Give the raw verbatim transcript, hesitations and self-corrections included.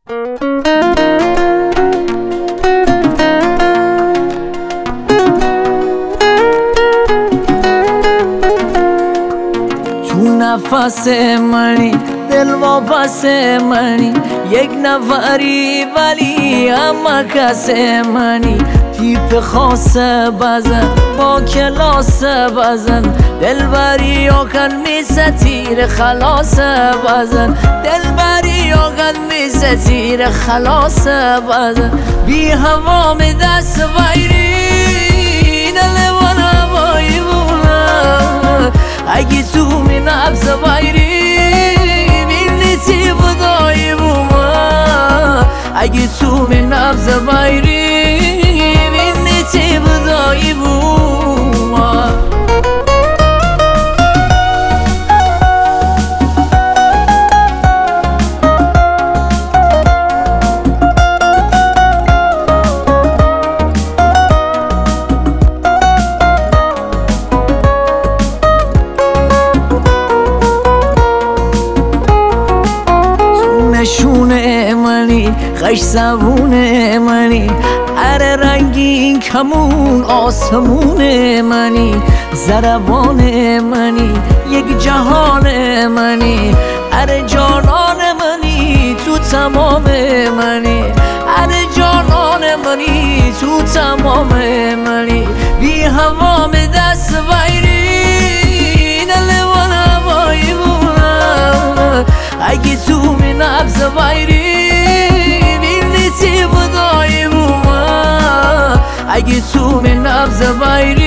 تو نفس منی دل واپس منی، یک نفری ولی اما کس منی. تیپ خاص بزن با کلاس بزن، دلبری آکن میسه تیر خلاص بزن، دلبری آکن میسه تیر خلاص بزن. بی هوا می دست ویری دل من هوایی بونه، اگه تو می نبز ویری بینی تی بدایی بومه، اگه تو می نبز ویری بینی تی بدایی بومه. نشونه منی خش زبون منی، اره رنگین کمون آسمون منی. زربان منی یک جهان منی، اره جانان منی تو تمام منی، اره جانان منی تو تمام منی. بی هوا می دست ویری دل من هوایی بونه، اگه تو می نبز ویری بینی تی بدایی بومه، اگه تو می نبز ویری